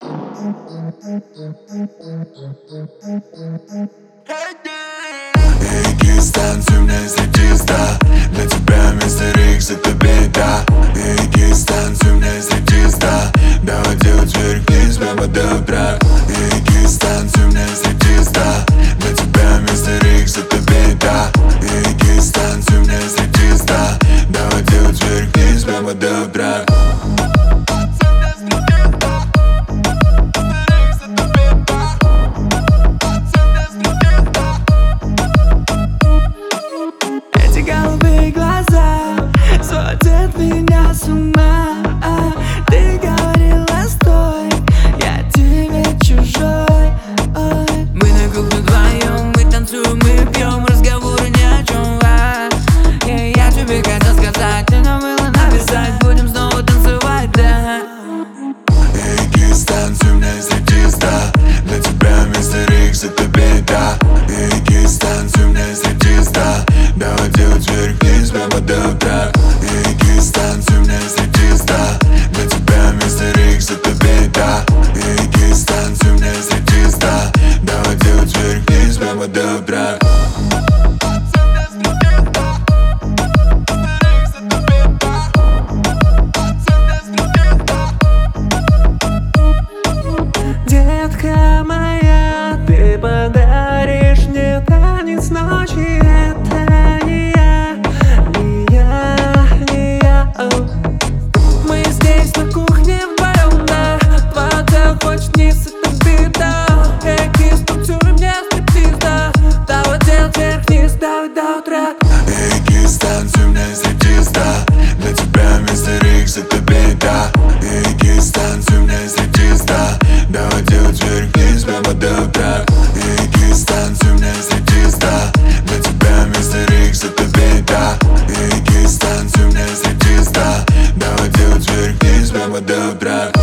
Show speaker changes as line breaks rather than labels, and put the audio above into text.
Эй, кис, танцуй мне, если чисто. Для тебя мистер Икс это беда. Эй, кис, танцуй мне, если чисто. Давай делать вверх-вниз прямо до утра. Эй, кис, танцуй мне, если чисто. Для тебя мистер Икс это беда. Эй, кис, танцуй мне, если чисто. Давай делать вверх-вниз прямо до утра.
Голубые глаза сводят меня с ума. Ты говорила, стой, я тебе чужой. Ой. Мы на кухне вдвоем, мы танцуем, мы пьем, разговоры ни о чем. Я тебе хотел сказать, ты забыла написать, будем снова танцевать, да.
Эй, кис, танцуй мне, если чисто. Для тебя мистер Икс это беда. Эй, кис, танцуй мне, если чисто. Давай делать вверх-вниз прямо до утра. Эй, кис, танцуй мне, если чисто. Для тебя мистер Икс это беда. Эй, кис, танцуй мне, если чисто. Давай делать вверх-вниз прямо до утра.
Детка моя, ты подаришь мне танец ночи. Это не я, не я, не я. Мы здесь на кухне вдвоем, да. Вода хочет вниз, это беда. Эй, кис, танцуй мне стриптиз, да. Давай делать вверх-вниз, давай до утра.
Эй, кис, танцуй мне, если чисто. Для тебя мистер Икс это беда. Эй, кис, танцуй мне, если чисто. Давай делать вверх-вниз прямо до утра. Эй, кис, танцуй мне, если чисто. Для тебя мистер Икс это беда. Эй, кис, танцуй мне, если чисто. Давай делать вверх-вниз прямо до утра.